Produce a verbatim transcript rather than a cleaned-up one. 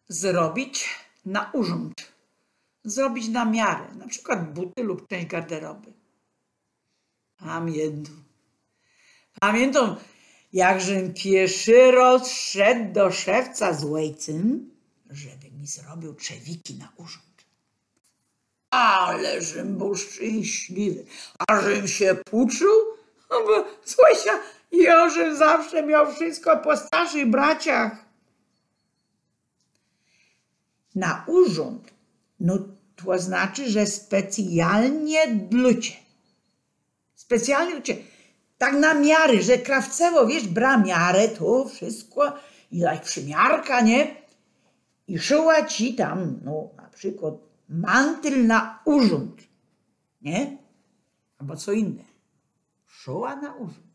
zrobić na urząd, zrobić na miarę, na przykład buty lub część garderoby. Pamiętam, pamiętam, jakżem pierwszy raz szedł do szewca z łejcem, żeby mi zrobił trzewiki na urząd. Ależem był szczęśliwy, ażem się puczył, no bo słuchajcie, ja żem zawsze miał wszystko po starszych braciach. Na urząd, no to znaczy, że specjalnie dla cię. Specjalnie dla cię. Tak na miary, że krawcewo, wiesz, bra miarę, to wszystko, i tak przymiarka, nie? I szyła ci tam, no na przykład mantyl na urząd, nie? Albo co inne. Szyła na urząd.